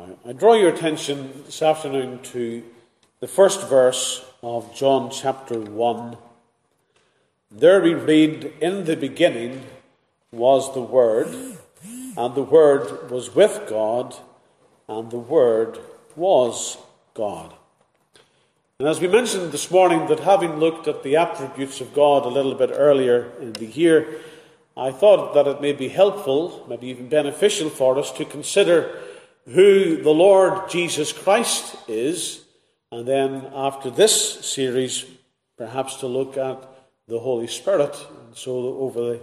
I draw your attention this afternoon to the first verse of John chapter 1. There we read, "In the beginning was the Word, and the Word was with God, and the Word was God." And as we mentioned this morning, that having looked at the attributes of God a little bit earlier in the year, I thought that it may be helpful, maybe even beneficial for us to consider who the Lord Jesus Christ is, and then after this series, perhaps to look at the Holy Spirit. And so over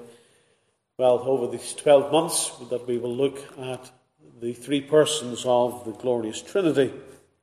these 12 months that we will look at the three persons of the glorious Trinity.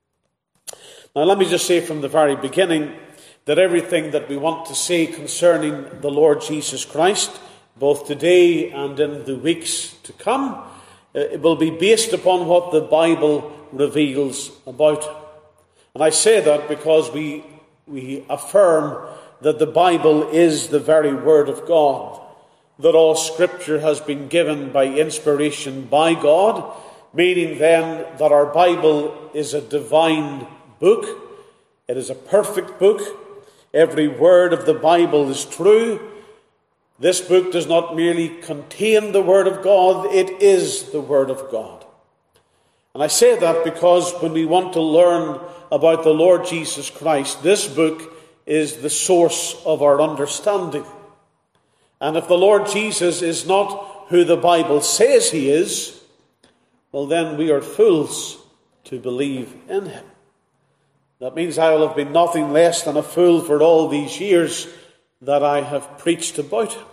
Now let me just say from the very beginning that everything that we want to say concerning the Lord Jesus Christ, both today and in the weeks to come, it will be based upon what the Bible reveals about him. And I say that because we affirm that the Bible is the very Word of God, that all Scripture has been given by inspiration by God, meaning then that our Bible is a divine book. It is a perfect book. Every word of the Bible is true. This book does not merely contain the Word of God, it is the Word of God. And I say that because when we want to learn about the Lord Jesus Christ, this book is the source of our understanding. And if the Lord Jesus is not who the Bible says he is, well then we are fools to believe in him. That means I will have been nothing less than a fool for all these years that I have preached about him.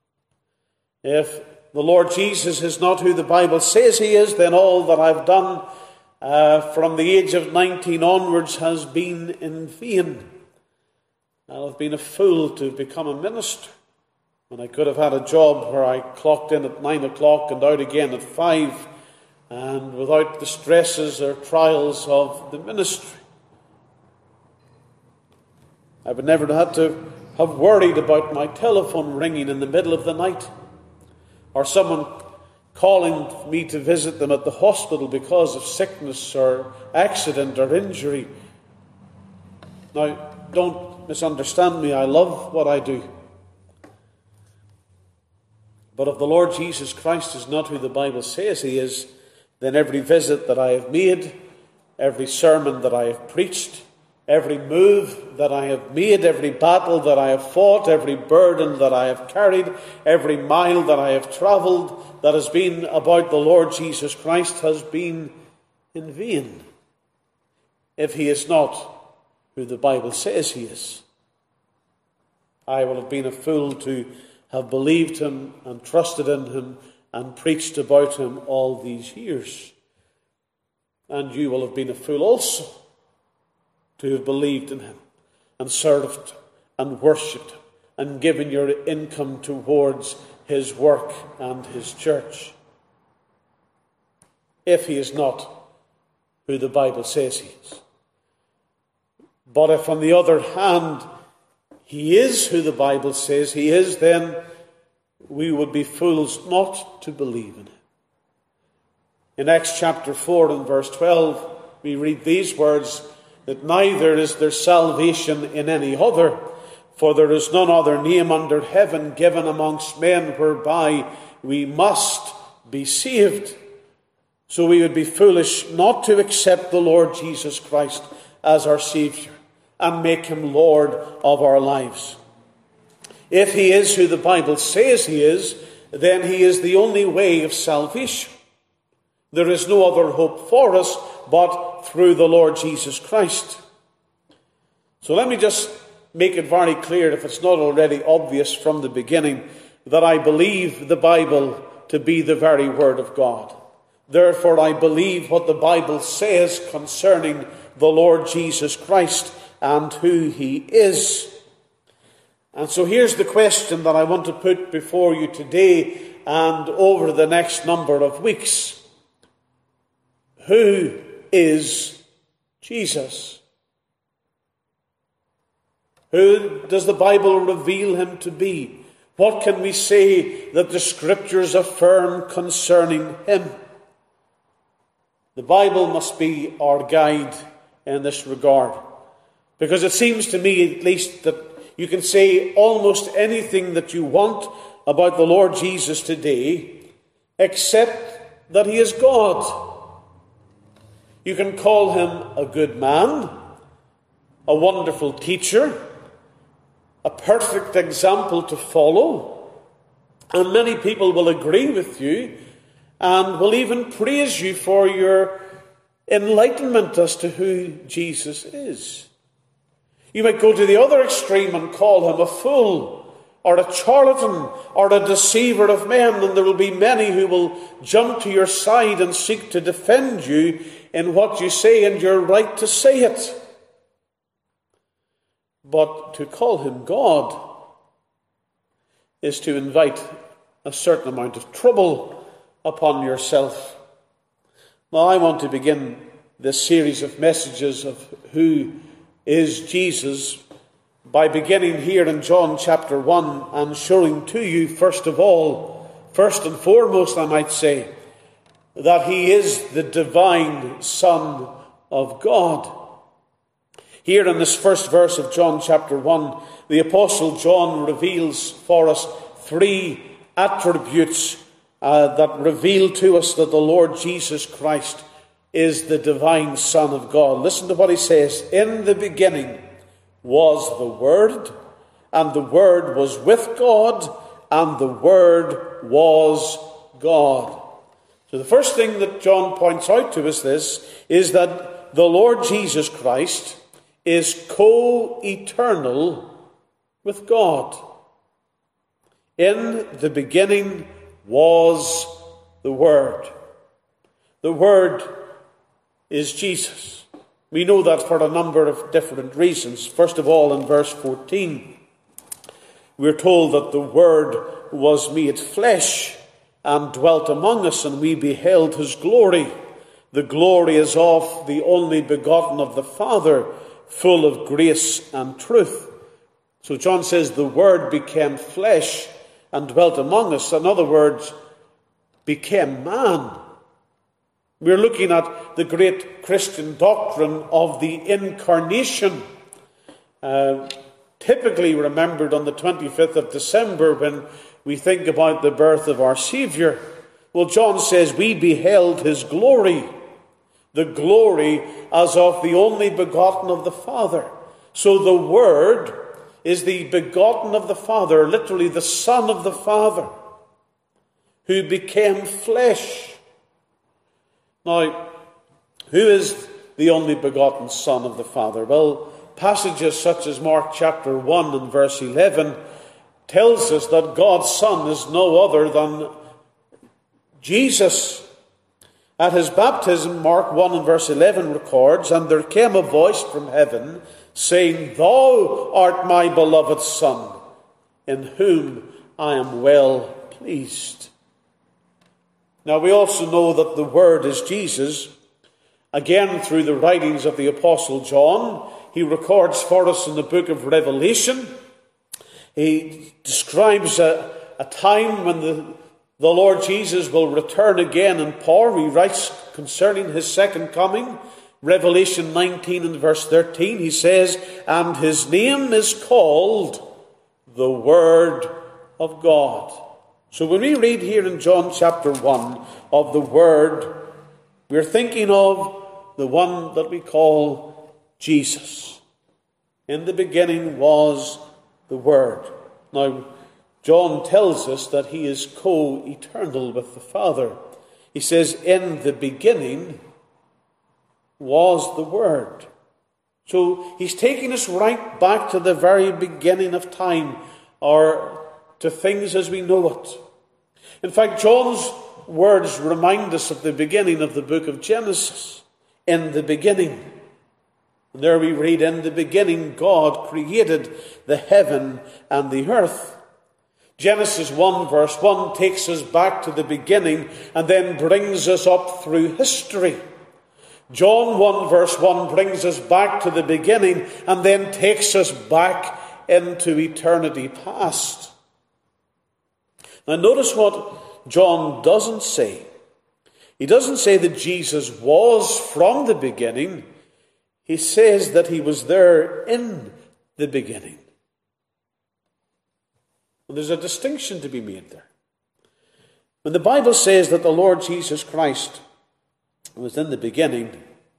If the Lord Jesus is not who the Bible says he is, then all that I've done from the age of 19 onwards has been in vain. I'll have been a fool to become a minister when I could have had a job where I clocked in at 9 o'clock and out again at 5, and without the stresses or trials of the ministry. I would never have had to have worried about my telephone ringing in the middle of the night, or someone calling me to visit them at the hospital because of sickness or accident or injury. Now, don't misunderstand me. I love what I do. But if the Lord Jesus Christ is not who the Bible says he is, then every visit that I have made, every sermon that I have preached, every move that I have made, every battle that I have fought, every burden that I have carried, every mile that I have travelled that has been about the Lord Jesus Christ has been in vain if he is not who the Bible says he is. I will have been a fool to have believed him and trusted in him and preached about him all these years. And you will have been a fool also to have believed in him and served and worshipped him and given your income towards his work and his church, if he is not who the Bible says he is. But if, on the other hand, he is who the Bible says he is, then we would be fools not to believe in him. In Acts chapter 4 and verse 12, we read these words, that neither is there salvation in any other, for there is none other name under heaven given amongst men whereby we must be saved. So we would be foolish not to accept the Lord Jesus Christ as our Saviour and make him Lord of our lives. If he is who the Bible says he is, then he is the only way of salvation. There is no other hope for us but through the Lord Jesus Christ. So let me just make it very clear, if it's not already obvious from the beginning, that I believe the Bible to be the very Word of God. Therefore I believe what the Bible says concerning the Lord Jesus Christ and who he is. And so here's the question that I want to put before you today and over the next number of weeks. Who is Jesus? Who does the Bible reveal him to be? What can we say that the Scriptures affirm concerning him? The Bible must be our guide in this regard. Because it seems to me, at least, that you can say almost anything that you want about the Lord Jesus today, except that he is God. You can call him a good man, a wonderful teacher, a perfect example to follow, and many people will agree with you and will even praise you for your enlightenment as to who Jesus is. You might go to the other extreme and call him a fool, or a charlatan, or a deceiver of men, and there will be many who will jump to your side and seek to defend you in what you say, and you're right to say it. But to call him God is to invite a certain amount of trouble upon yourself. Now, I want to begin this series of messages of who is Jesus by beginning here in John chapter 1 and showing to you, first and foremost, I might say, that he is the divine Son of God. Here in this first verse of John chapter 1, the Apostle John reveals for us three attributes that reveal to us that the Lord Jesus Christ is the divine Son of God. Listen to what he says. In the beginning was the Word, and the Word was with God, and the Word was God. So the first thing that John points out to us is that the Lord Jesus Christ is co-eternal with God. In the beginning was the Word. The Word is Jesus. We know that for a number of different reasons. First of all, in verse 14, we're told that the Word was made flesh and dwelt among us, and we beheld his glory. The glory is of the only begotten of the Father, full of grace and truth. So John says the Word became flesh and dwelt among us. In other words, became man. We're looking at the great Christian doctrine of the incarnation, typically remembered on the 25th of December when we think about the birth of our Saviour. Well, John says we beheld his glory, the glory as of the only begotten of the Father. So the Word is the begotten of the Father, literally the Son of the Father, who became flesh. Now, who is the only begotten Son of the Father? Well, passages such as Mark chapter 1 and verse 11 tells us that God's Son is no other than Jesus. At his baptism, Mark 1 and verse 11 records, and there came a voice from heaven saying, Thou art my beloved Son, in whom I am well pleased. Now we also know that the Word is Jesus. Again, through the writings of the Apostle John, he records for us in the book of Revelation. He describes a time when the Lord Jesus will return again in power. He writes concerning his second coming. Revelation 19 and verse 13, he says, And his name is called the Word of God. So when we read here in John chapter 1 of the Word, we're thinking of the one that we call Jesus. In the beginning was the Word. Now, John tells us that he is co-eternal with the Father. He says, in the beginning was the Word. So he's taking us right back to the very beginning of time, or to things as we know it. In fact, John's words remind us of the beginning of the book of Genesis. In the beginning. And there we read, in the beginning God created the heaven and the earth. Genesis 1 verse 1 takes us back to the beginning and then brings us up through history. John 1 verse 1 brings us back to the beginning and then takes us back into eternity past. Now notice what John doesn't say. He doesn't say that Jesus was from the beginning. He says that he was there in the beginning. And there's a distinction to be made there. When the Bible says that the Lord Jesus Christ was in the beginning,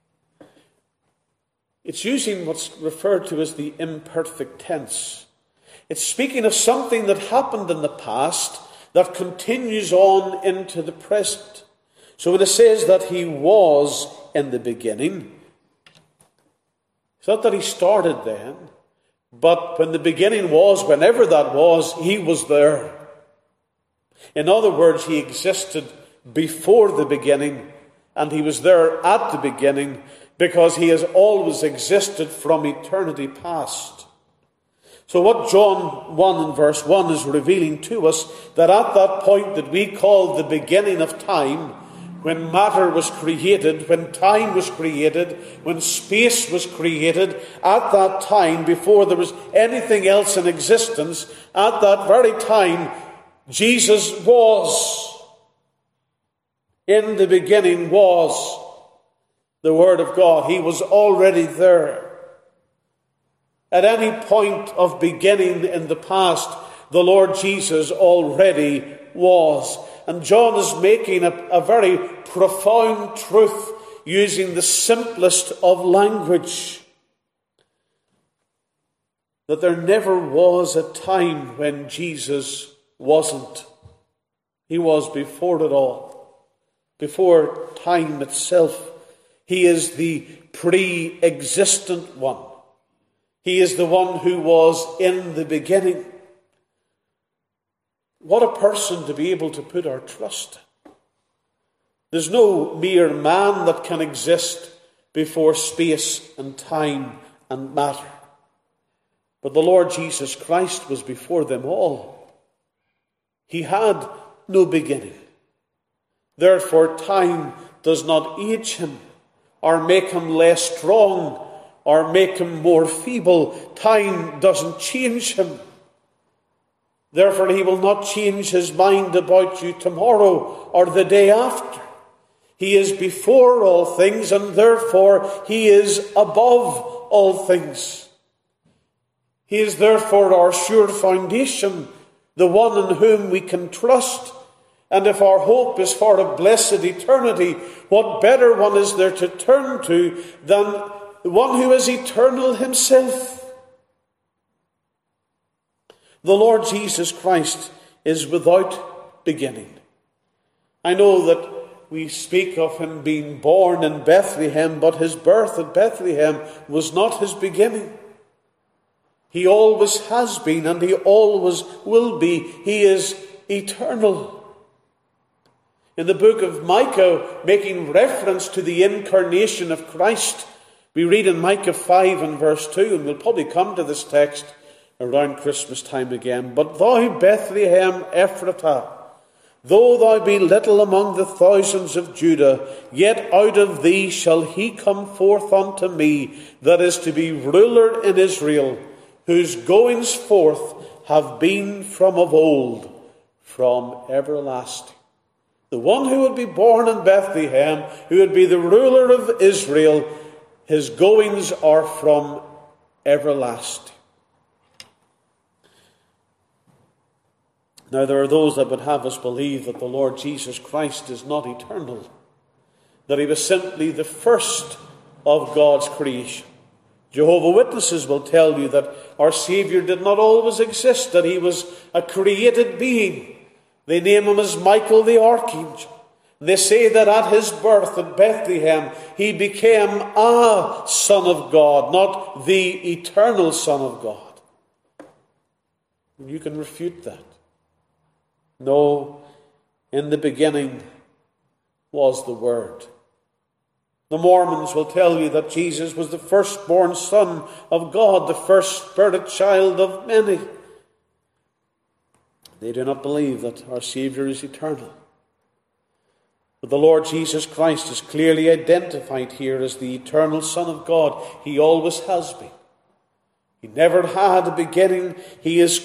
it's using what's referred to as the imperfect tense. It's speaking of something that happened in the past that continues on into the present. So when it says that he was in the beginning, it's not that he started then, but when the beginning was, whenever that was, he was there. In other words, he existed before the beginning, and he was there at the beginning because he has always existed from eternity past. So what John 1 and verse 1 is revealing to us, that at that point that we call the beginning of time, when matter was created, when time was created, when space was created, at that time, before there was anything else in existence, at that very time, Jesus was. In the beginning was the Word of God. He was already there. At any point of beginning in the past, the Lord Jesus already was. And John is making a very profound truth using the simplest of language. That there never was a time when Jesus wasn't. He was before it all. Before time itself. He is the pre-existent one. He is the one who was in the beginning. What a person to be able to put our trust in. There's no mere man that can exist before space and time and matter. But the Lord Jesus Christ was before them all. He had no beginning. Therefore, time does not age him or make him less strong or make him more feeble. Time doesn't change him. Therefore, he will not change his mind about you tomorrow or the day after. He is before all things, and therefore he is above all things. He is therefore our sure foundation, the one in whom we can trust. And if our hope is for a blessed eternity, what better one is there to turn to than the one who is eternal himself? The Lord Jesus Christ is without beginning. I know that we speak of him being born in Bethlehem, but his birth at Bethlehem was not his beginning. He always has been, and he always will be. He is eternal. In the book of Micah, making reference to the incarnation of Christ, we read in Micah 5 and verse 2, and we'll probably come to this text around Christmas time again. But thou, Bethlehem Ephratah, though thou be little among the thousands of Judah, yet out of thee shall he come forth unto me, that is to be ruler in Israel, whose goings forth have been from of old, from everlasting. The one who would be born in Bethlehem, who would be the ruler of Israel, his goings are from everlasting. Now there are those that would have us believe that the Lord Jesus Christ is not eternal, that he was simply the first of God's creation. Jehovah's Witnesses will tell you that our Saviour did not always exist, that he was a created being. They name him as Michael the Archangel. They say that at his birth at Bethlehem, he became a Son of God, not the eternal Son of God. And you can refute that. No, in the beginning was the Word. The Mormons will tell you that Jesus was the firstborn Son of God, the first spirit child of many. They do not believe that our Saviour is eternal. But the Lord Jesus Christ is clearly identified here as the eternal Son of God. He always has been. He never had a beginning. He is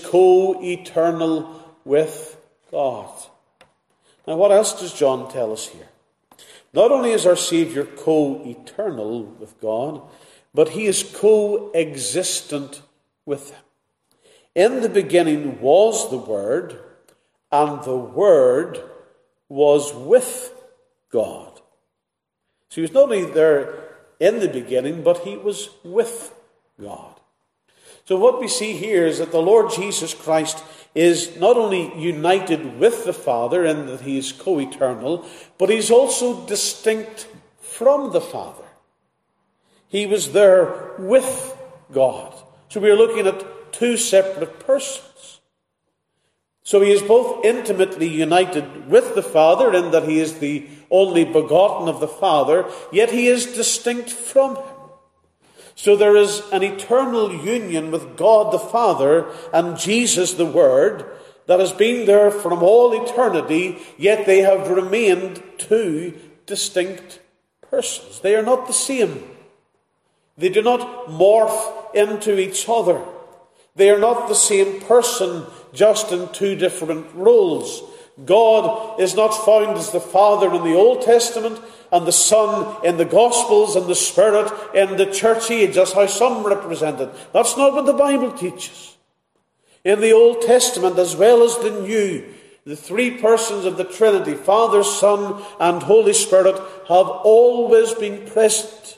co-eternal with God. Now, what else does John tell us here? Not only is our Saviour co-eternal with God, but he is co-existent with him. In the beginning was the Word, and the Word was with God. So he was not only there in the beginning, but he was with God. So what we see here is that the Lord Jesus Christ is not only united with the Father in that he is co-eternal, but he's also distinct from the Father. He was there with God. So we are looking at two separate persons. So he is both intimately united with the Father in that he is the only begotten of the Father, yet he is distinct from him. So there is an eternal union with God the Father and Jesus the Word that has been there from all eternity, yet they have remained two distinct persons. They are not the same. They do not morph into each other. They are not the same person, just in two different roles. God is not found as the Father in the Old Testament and the Son in the Gospels and the Spirit in the church age. That's how some represent it. That's not what the Bible teaches. In the Old Testament as well as the New, the three persons of the Trinity, Father, Son, and Holy Spirit, have always been present.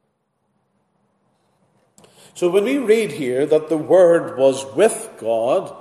So when we read here that the Word was with God,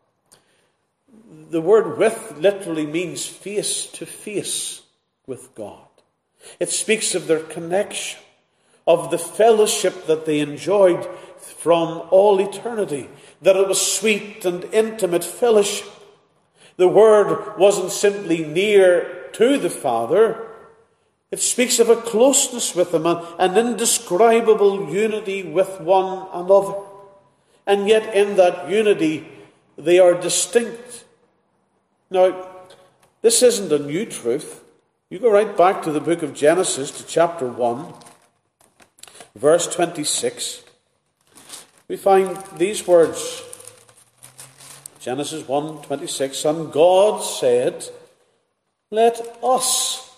the word with literally means face to face with God. It speaks of their connection, of the fellowship that they enjoyed from all eternity, that it was sweet and intimate fellowship. The Word wasn't simply near to the Father. It speaks of a closeness with him, an indescribable unity with one another. And yet in that unity, they are distinct. Now, this isn't a new truth. You go right back to the book of Genesis, to chapter 1, verse 26. We find these words. Genesis 1:26, and God said, let us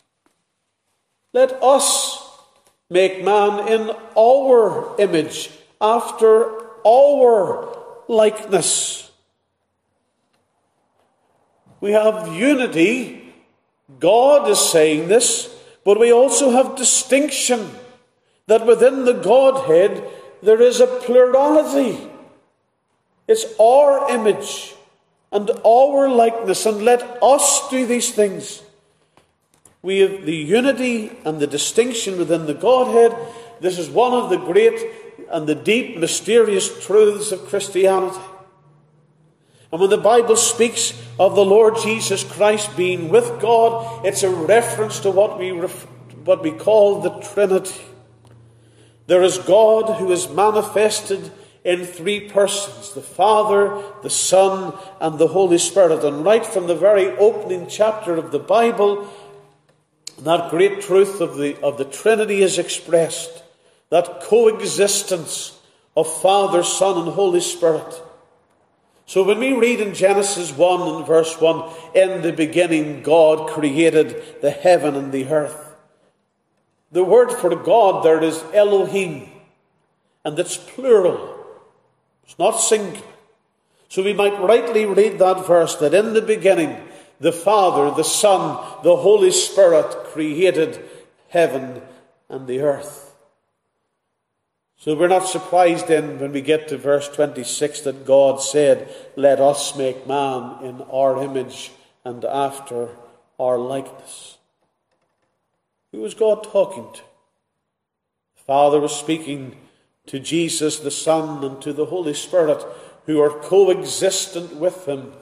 make man in our image, after our likeness. We have unity. God is saying this, but we also have distinction, that within the Godhead there is a plurality. It's our image and our likeness, and let us do these things. We have the unity and the distinction within the Godhead. This is one of the great and the deep, mysterious truths of Christianity. And when the Bible speaks of the Lord Jesus Christ being with God, it's a reference to what we call the Trinity. There is God who is manifested in three persons, the Father, the Son, and the Holy Spirit. And right from the very opening chapter of the Bible, that great truth of the Trinity is expressed. That coexistence of Father, Son, and Holy Spirit. So when we read in Genesis 1 and verse 1, in the beginning God created the heaven and the earth. The word for God there is Elohim, and it's plural. It's not singular. So we might rightly read that verse, that in the beginning the Father, the Son, the Holy Spirit created heaven and the earth. So we're not surprised then when we get to verse 26 that God said, let us make man in our image and after our likeness. Who was God talking to? The Father was speaking to Jesus, the Son, and to the Holy Spirit, who are coexistent with him.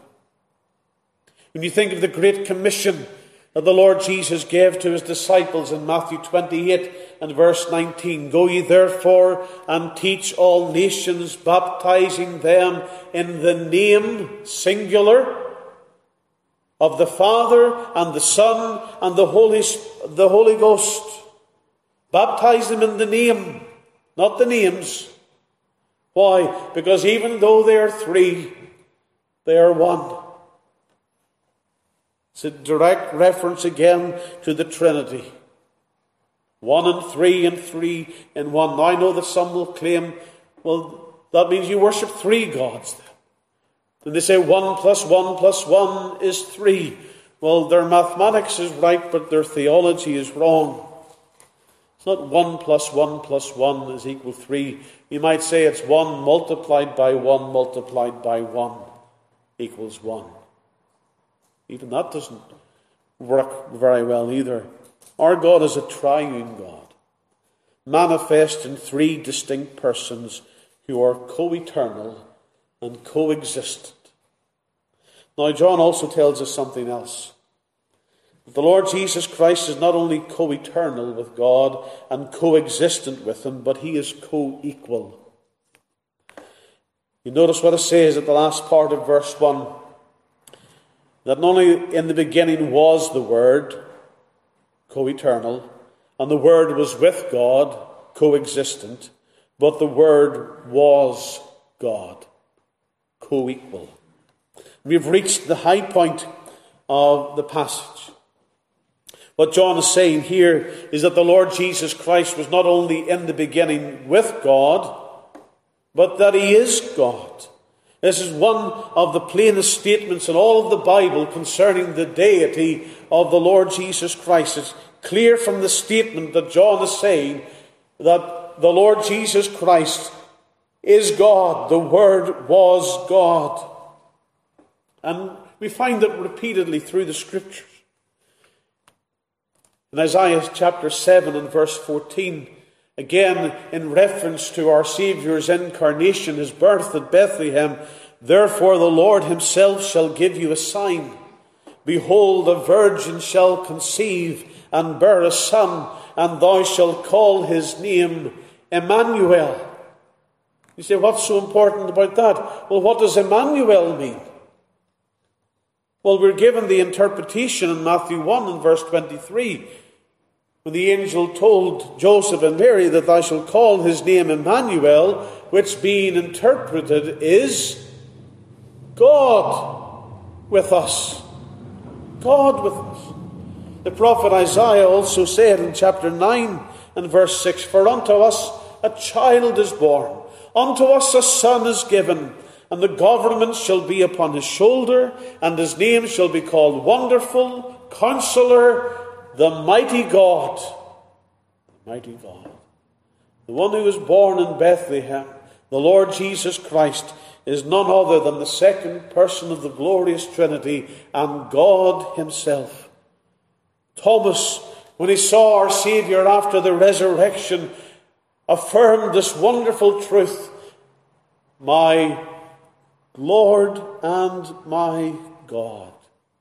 When you think of the Great Commission that the Lord Jesus gave to his disciples in Matthew 28 and verse 19, go ye therefore and teach all nations, baptizing them in the name, singular, of the Father and the Son and the Holy Ghost. Baptize them in the name, not the names. Why? Because even though they are three, they are one. It's a direct reference again to the Trinity. 1 and 3 and 3 in 1. Now I know that some will claim, well, that means you worship three gods then. And they say 1 plus 1 plus 1 is 3. Well, their mathematics is right, but their theology is wrong. It's not 1 plus 1 plus 1 is equal 3. You might say it's 1 multiplied by 1 multiplied by 1 equals 1. Even that doesn't work very well either. Our God is a triune God, manifest in three distinct persons who are co-eternal and coexistent. Now, John also tells us something else. The Lord Jesus Christ is not only co-eternal with God and coexistent with Him, but He is co-equal. You notice what it says at the last part of verse 1. That not only in the beginning was the Word, co-eternal, and the Word was with God, coexistent, but the Word was God, co-equal. We've reached the high point of the passage. What John is saying here is that the Lord Jesus Christ was not only in the beginning with God, but that He is God. This is one of the plainest statements in all of the Bible concerning the deity of the Lord Jesus Christ. It's clear from the statement that John is saying that the Lord Jesus Christ is God. The Word was God. And we find it repeatedly through the Scriptures. In Isaiah chapter 7 and verse 14, again, in reference to our Saviour's incarnation, His birth at Bethlehem, therefore the Lord Himself shall give you a sign. Behold, a virgin shall conceive and bear a son, and thou shalt call his name Emmanuel. You say, what's so important about that? Well, what does Emmanuel mean? Well, we're given the interpretation in Matthew 1 and verse 23. When the angel told Joseph and Mary that thou shalt call his name Emmanuel, which being interpreted is God with us. God with us. The prophet Isaiah also said in chapter 9 and verse 6, for unto us a child is born, unto us a son is given, and the government shall be upon his shoulder, and his name shall be called Wonderful, Counselor, the Mighty God. The Mighty God. The one who was born in Bethlehem, the Lord Jesus Christ, is none other than the second person of the glorious Trinity and God Himself. Thomas, when he saw our Saviour after the resurrection, affirmed this wonderful truth: my Lord and my God.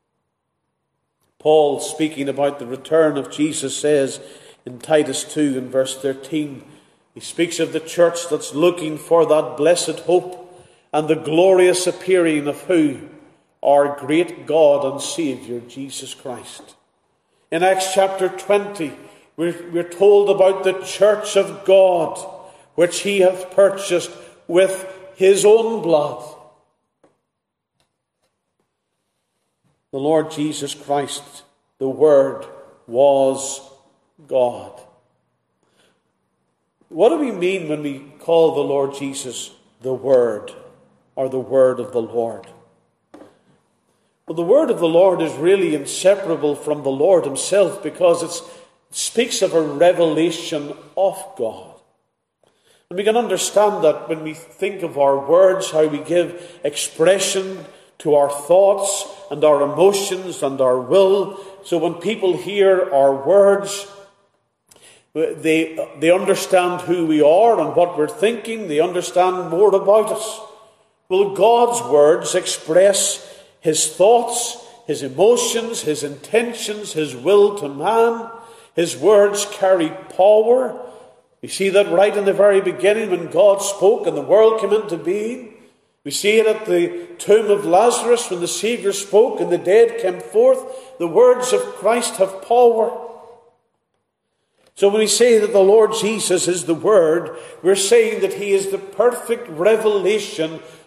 Paul, speaking about the return of Jesus, says in Titus 2 and verse 13, he speaks of the church that's looking for that blessed hope and the glorious appearing of who? Our great God and Saviour, Jesus Christ. In Acts chapter 20, we're told about the church of God, which He hath purchased with His own blood. The Lord Jesus Christ, the Word, was God. What do we mean when we call the Lord Jesus the Word, or the Word of the Lord? Well, the Word of the Lord is really inseparable from the Lord Himself, because it speaks of a revelation of God. And we can understand that when we think of our words, how we give expression to our thoughts and our emotions and our will. So when people hear our words, they understand who we are and what we're thinking. They understand more about us. Well, God's words express His thoughts, His emotions, His intentions, His will to man. His words carry power. We see that right in the very beginning when God spoke and the world came into being. We see it at the tomb of Lazarus when the Saviour spoke and the dead came forth. The words of Christ have power. So when we say that the Lord Jesus is the Word, we're saying that He is the perfect revelation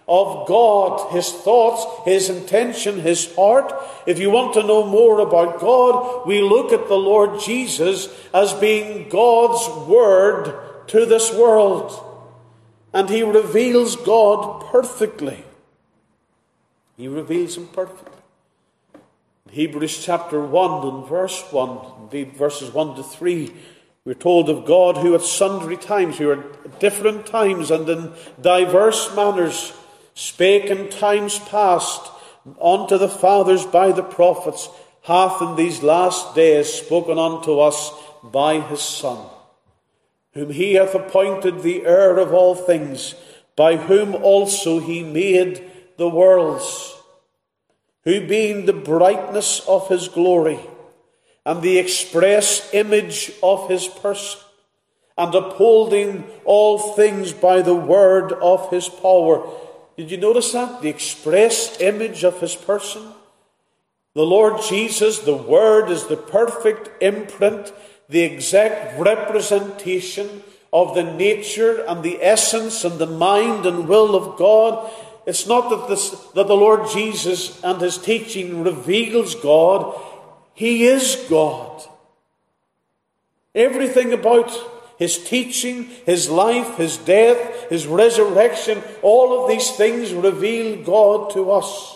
of God, his thoughts, his intention, his heart. If you want to know more about God, we look at the Lord Jesus as being God's Word to this world. And he reveals God perfectly. He reveals him perfectly. Hebrews chapter 1 and verse 1, indeed verses 1 to 3, we're told of God who at sundry times, who at different times and in diverse manners, spake in times past unto the fathers by the prophets, hath in these last days spoken unto us by his Son, whom he hath appointed the heir of all things, by whom also he made the worlds, who being the brightness of his glory, and the express image of his person, and upholding all things by the word of his power. Did you notice that? The express image of his person. The Lord Jesus, the Word, is the perfect imprint, the exact representation of the nature and the essence and the mind and will of God. It's not that the Lord Jesus and his teaching reveals God. He is God. Everything about his teaching, his life, his death, his resurrection, all of these things reveal God to us.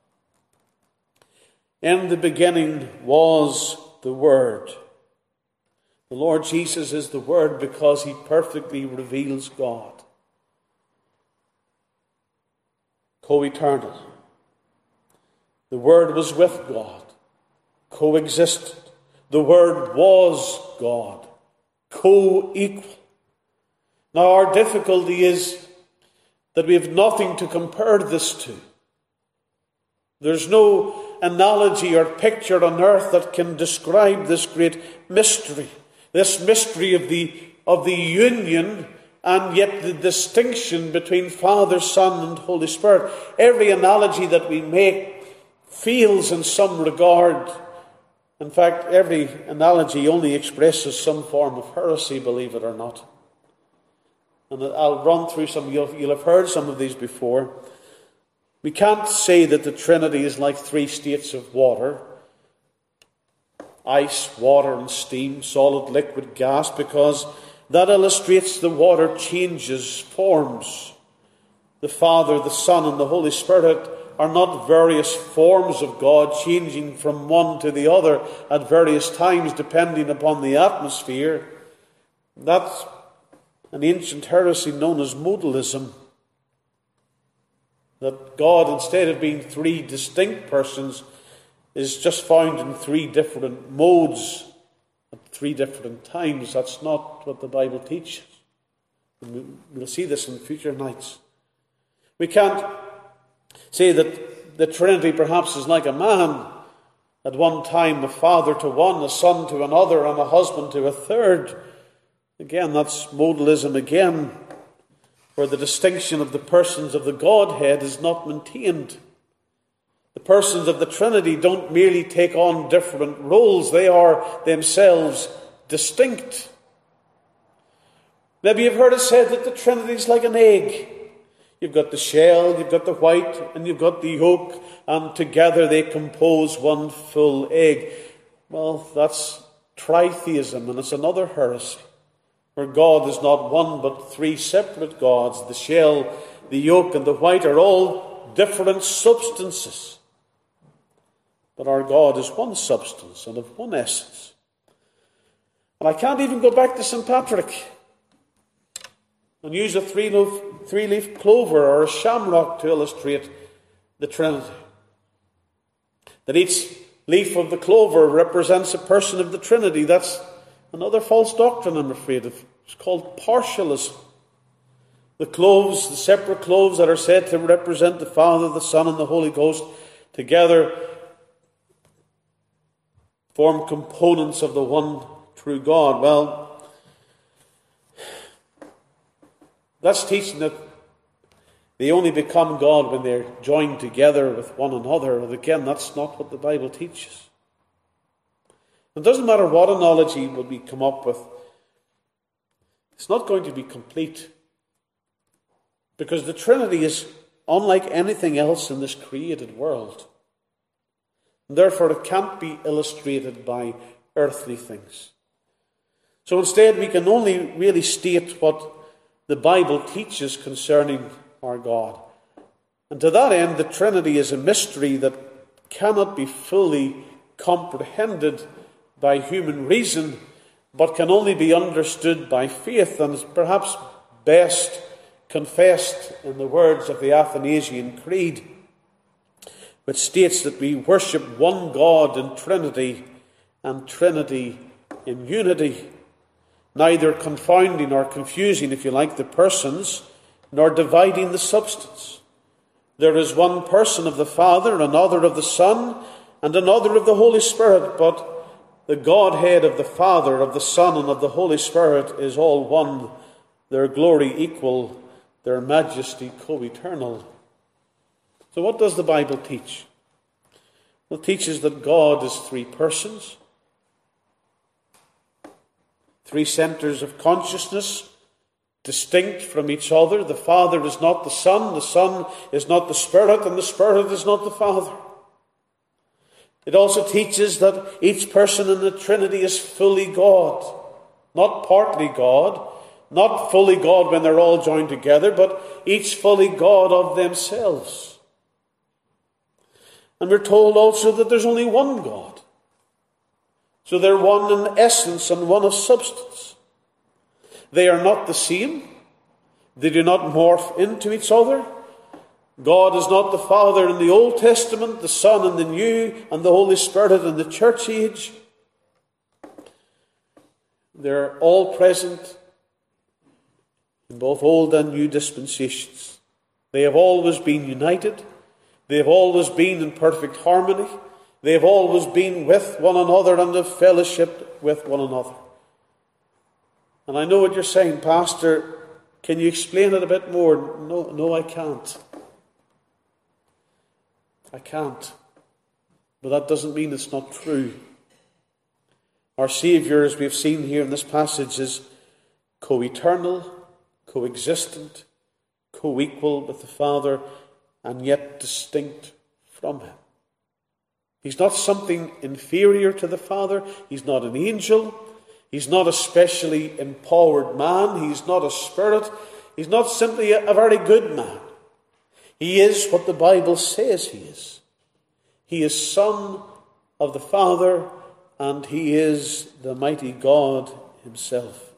In the beginning was the Word. The Lord Jesus is the Word because he perfectly reveals God. Co-eternal. The Word was with God. Co-existed. The Word was God. Co-equal. Now our difficulty is that we have nothing to compare this to. There's no analogy or picture on earth that can describe this great mystery. This mystery of the union and yet the distinction between Father, Son, and Holy Spirit. Every analogy that we make fails in some regard. In fact, every analogy only expresses some form of heresy, believe it or not. And I'll run through some. You'll have heard some of these before. We can't say that the Trinity is like three states of water. Ice, water, and steam, solid, liquid, gas, because that illustrates the water changes forms. The Father, the Son, and the Holy Spirit are not various forms of God changing from one to the other at various times depending upon the atmosphere. That's an ancient heresy known as modalism. That God, instead of being three distinct persons, is just found in three different modes at three different times. That's not what the Bible teaches. And we'll see this in future nights. We can't say that the Trinity perhaps is like a man. At one time, a father to one, a son to another, and a husband to a third. Again, that's modalism again, where the distinction of the persons of the Godhead is not maintained. The persons of the Trinity don't merely take on different roles, they are themselves distinct. Maybe you've heard it said that the Trinity is like an egg. You've got the shell, you've got the white, and you've got the yolk, and together they compose one full egg. Well, that's tritheism, and it's another heresy, where God is not one but three separate gods. The shell, the yolk, and the white are all different substances. But our God is one substance and of one essence. And I can't even go back to St. Patrick and use a three-leaf clover or a shamrock to illustrate the Trinity. That each leaf of the clover represents a person of the Trinity. That's another false doctrine, I'm afraid. It's called partialism. The cloves, the separate cloves that are said to represent the Father, the Son, and the Holy Ghost, together form components of the one true God. Well, that's teaching that they only become God when they're joined together with one another. And again, that's not what the Bible teaches. It doesn't matter what analogy we come up with. It's not going to be complete. Because the Trinity is unlike anything else in this created world. And therefore, it can't be illustrated by earthly things. So instead, we can only really state what the Bible teaches concerning our God. And to that end, the Trinity is a mystery that cannot be fully comprehended by human reason, but can only be understood by faith, and is perhaps best confessed in the words of the Athanasian Creed, which states that we worship one God in Trinity, and Trinity in unity, neither confounding or confusing, if you like, the persons, nor dividing the substance. There is one person of the Father, another of the Son, and another of the Holy Spirit, but the Godhead of the Father, of the Son, and of the Holy Spirit is all one, their glory equal, their majesty co-eternal. So what does the Bible teach? Well, it teaches that God is three persons, three centres of consciousness, distinct from each other. The Father is not the Son is not the Spirit, and the Spirit is not the Father. It also teaches that each person in the Trinity is fully God, not partly God, not fully God when they're all joined together, but each fully God of themselves. And we're told also that there's only one God. So they're one in essence and one of substance. They are not the same. They do not morph into each other. God is not the Father in the Old Testament, the Son in the New, and the Holy Spirit in the church age. They're all present in both Old and New dispensations. They have always been united. They have always been in perfect harmony. They have always been with one another and have fellowship with one another. And I know what you're saying, Pastor. Can you explain it a bit more? No, I can't. I can't. But that doesn't mean it's not true. Our Saviour, as we've seen here in this passage, is co-eternal, co-existent, co-equal with the Father, and yet distinct from Him. He's not something inferior to the Father. He's not an angel. He's not a specially empowered man. He's not a spirit. He's not simply a very good man. He is what the Bible says he is. He is Son of the Father, and He is the mighty God Himself.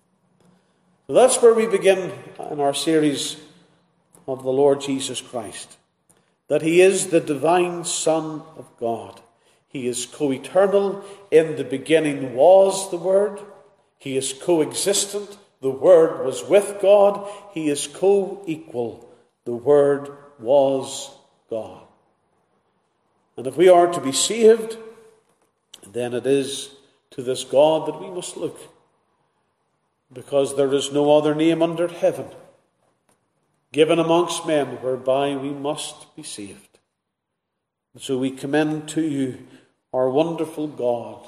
So that's where we begin in our series of the Lord Jesus Christ. That He is the divine Son of God. He is co-eternal. In the beginning was the Word. He is co-existent. The Word was with God. He is co-equal. The Word was God. And if we are to be saved, then it is to this God that we must look. Because there is no other name under heaven given amongst men whereby we must be saved. And so we commend to you our wonderful God,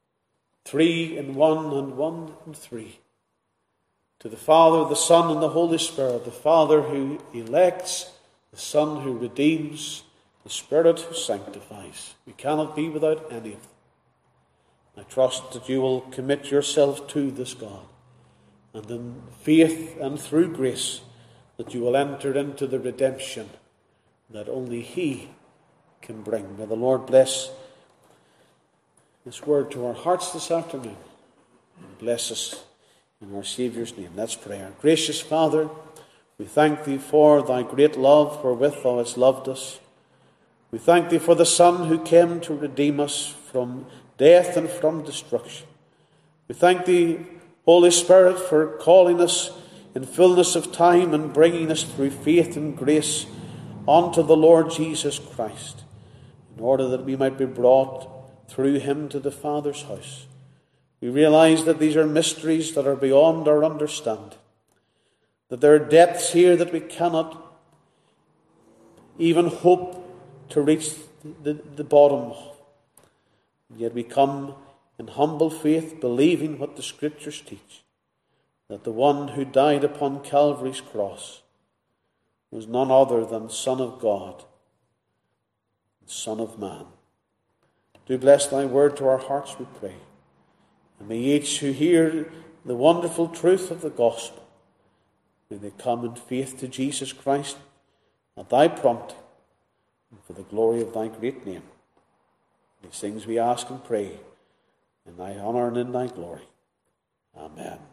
three in one and one in three. To the Father, the Son, and the Holy Spirit, the Father who elects, the Son who redeems, the Spirit who sanctifies. We cannot be without any of them. I trust that you will commit yourself to this God, and in faith and through grace, that you will enter into the redemption that only He can bring. May the Lord bless this word to our hearts this afternoon, and bless us in our Saviour's name. Let's pray. Our gracious Father, we thank Thee for Thy great love wherewith Thou hast loved us. We thank Thee for the Son who came to redeem us from death and from destruction. We thank Thee, Holy Spirit, for calling us in fullness of time and bringing us through faith and grace unto the Lord Jesus Christ, in order that we might be brought through Him to the Father's house. We realize that these are mysteries that are beyond our understanding, that there are depths here that we cannot even hope to reach the bottom of. Yet we come in humble faith, believing what the Scriptures teach, that the one who died upon Calvary's cross was none other than the Son of God, the Son of Man. Do bless thy word to our hearts, we pray. And may each who hear the wonderful truth of the gospel, may they come in faith to Jesus Christ at thy prompting, and for the glory of thy great name. These things we ask and pray in thy honour and in thy glory. Amen.